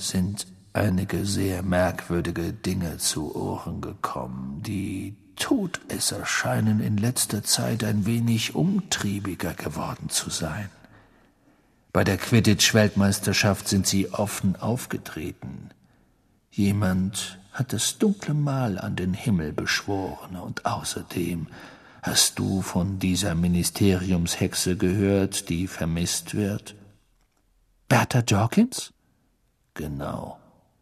sind einige sehr merkwürdige Dinge zu Ohren gekommen. Die Todesser scheinen in letzter Zeit ein wenig umtriebiger geworden zu sein. Bei der Quidditch-Weltmeisterschaft sind sie offen aufgetreten. Jemand hat das dunkle Mal an den Himmel beschworen, und außerdem hast du von dieser Ministeriumshexe gehört, die vermisst wird? Bertha Jorkins? Genau.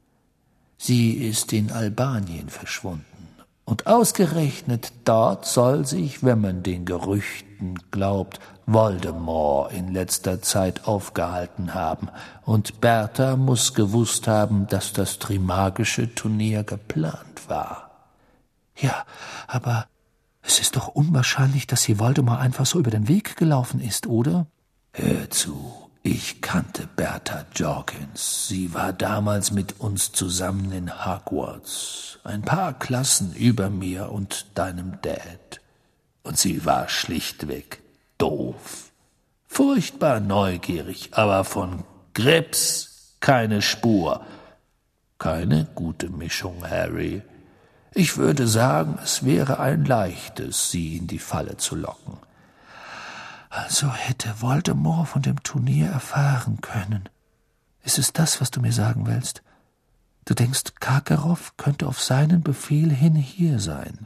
Sie ist in Albanien verschwunden. Und ausgerechnet dort soll sich, wenn man den Gerüchten glaubt, Voldemort in letzter Zeit aufgehalten haben. Und Bertha muss gewusst haben, dass das Trimagische Turnier geplant war. Ja, aber es ist doch unwahrscheinlich, dass sie Voldemort einfach so über den Weg gelaufen ist, oder? Hör zu. Ich kannte Bertha Jorkins. Sie war damals mit uns zusammen in Hogwarts, ein paar Klassen über mir und deinem Dad. Und sie war schlichtweg doof. Furchtbar neugierig, aber von Grips keine Spur. Keine gute Mischung, Harry. Ich würde sagen, es wäre ein leichtes, sie in die Falle zu locken. Also hätte Voldemort von dem Turnier erfahren können. Ist es das, was du mir sagen willst? Du denkst, Karkaroff könnte auf seinen Befehl hin hier sein?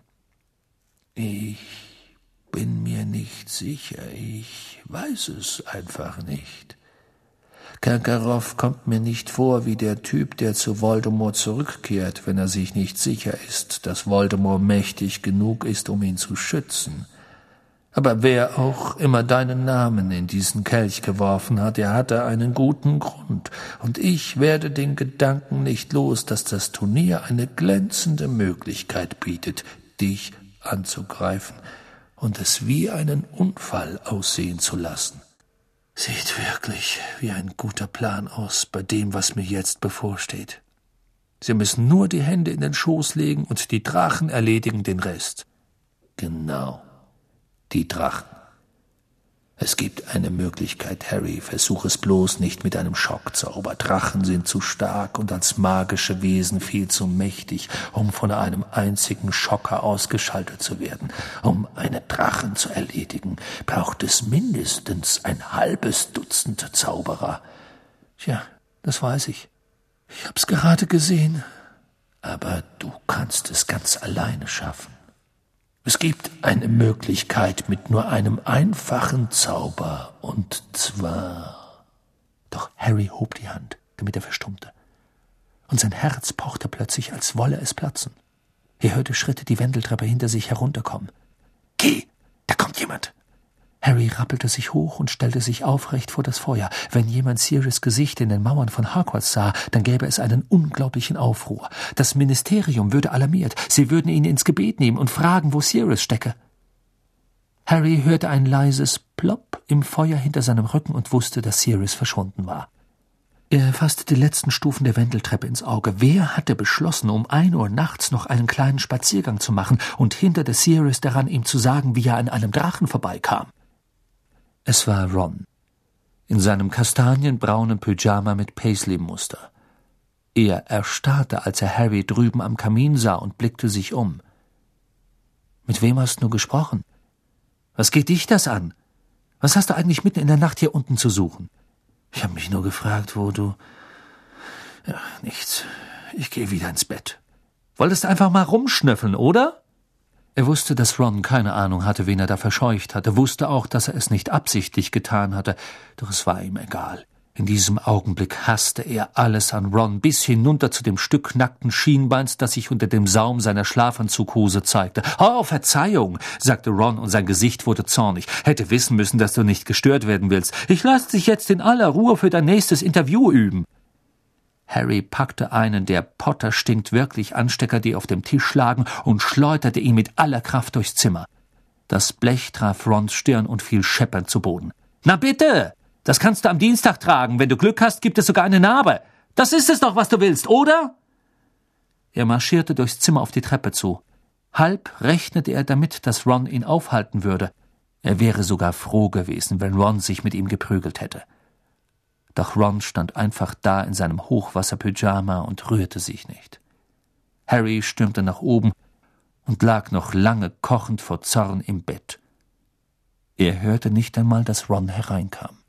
Ich bin mir nicht sicher. Ich weiß es einfach nicht. Karkaroff kommt mir nicht vor wie der Typ, der zu Voldemort zurückkehrt, wenn er sich nicht sicher ist, dass Voldemort mächtig genug ist, um ihn zu schützen. Aber wer auch immer deinen Namen in diesen Kelch geworfen hat, er hatte einen guten Grund. Und ich werde den Gedanken nicht los, dass das Turnier eine glänzende Möglichkeit bietet, dich anzugreifen und es wie einen Unfall aussehen zu lassen. Sieht wirklich wie ein guter Plan aus bei dem, was mir jetzt bevorsteht. Sie müssen nur die Hände in den Schoß legen und die Drachen erledigen den Rest. Genau. Die Drachen. Es gibt eine Möglichkeit, Harry, versuch es bloß nicht mit einem Schockzauber. Drachen sind zu stark und als magische Wesen viel zu mächtig, um von einem einzigen Schocker ausgeschaltet zu werden. Um einen Drachen zu erledigen, braucht es mindestens ein halbes Dutzend Zauberer. Tja, das weiß ich. Ich hab's gerade gesehen. Aber du kannst es ganz alleine schaffen. Es gibt eine Möglichkeit mit nur einem einfachen Zauber, und zwar... Doch Harry hob die Hand, damit er verstummte. Und sein Herz pochte plötzlich, als wolle es platzen. Er hörte Schritte die Wendeltreppe hinter sich herunterkommen. »Geh, da kommt jemand!« Harry rappelte sich hoch und stellte sich aufrecht vor das Feuer. Wenn jemand Sirius' Gesicht in den Mauern von Hogwarts sah, dann gäbe es einen unglaublichen Aufruhr. Das Ministerium würde alarmiert. Sie würden ihn ins Gebet nehmen und fragen, wo Sirius stecke. Harry hörte ein leises Plopp im Feuer hinter seinem Rücken und wusste, dass Sirius verschwunden war. Er fasste die letzten Stufen der Wendeltreppe ins Auge. Wer hatte beschlossen, um 1 Uhr nachts noch einen kleinen Spaziergang zu machen und hinderte Sirius daran, ihm zu sagen, wie er an einem Drachen vorbeikam? Es war Ron, in seinem kastanienbraunen Pyjama mit Paisley-Muster. Er erstarrte, als er Harry drüben am Kamin sah und blickte sich um. »Mit wem hast du gesprochen? Was geht dich das an? Was hast du eigentlich mitten in der Nacht hier unten zu suchen?« »Ich habe mich nur gefragt, wo du...« »Ja, nichts. Ich gehe wieder ins Bett.« »Wolltest einfach mal rumschnüffeln, oder?« Er wusste, dass Ron keine Ahnung hatte, wen er da verscheucht hatte, wusste auch, dass er es nicht absichtlich getan hatte, doch es war ihm egal. In diesem Augenblick hasste er alles an Ron, bis hinunter zu dem Stück nackten Schienbeins, das sich unter dem Saum seiner Schlafanzughose zeigte. »Oh, Verzeihung«, sagte Ron, und sein Gesicht wurde zornig. »Hätte wissen müssen, dass du nicht gestört werden willst. Ich lasse dich jetzt in aller Ruhe für dein nächstes Interview üben.« Harry packte einen der Potter stinkt wirklich Anstecker, die auf dem Tisch lagen, und schleuderte ihn mit aller Kraft durchs Zimmer. Das Blech traf Rons Stirn und fiel scheppernd zu Boden. »Na bitte! Das kannst du am Dienstag tragen. Wenn du Glück hast, gibt es sogar eine Narbe. Das ist es doch, was du willst, oder?« Er marschierte durchs Zimmer auf die Treppe zu. Halb rechnete er damit, dass Ron ihn aufhalten würde. Er wäre sogar froh gewesen, wenn Ron sich mit ihm geprügelt hätte. Doch Ron stand einfach da in seinem Hochwasserpyjama und rührte sich nicht. Harry stürmte nach oben und lag noch lange kochend vor Zorn im Bett. Er hörte nicht einmal, dass Ron hereinkam.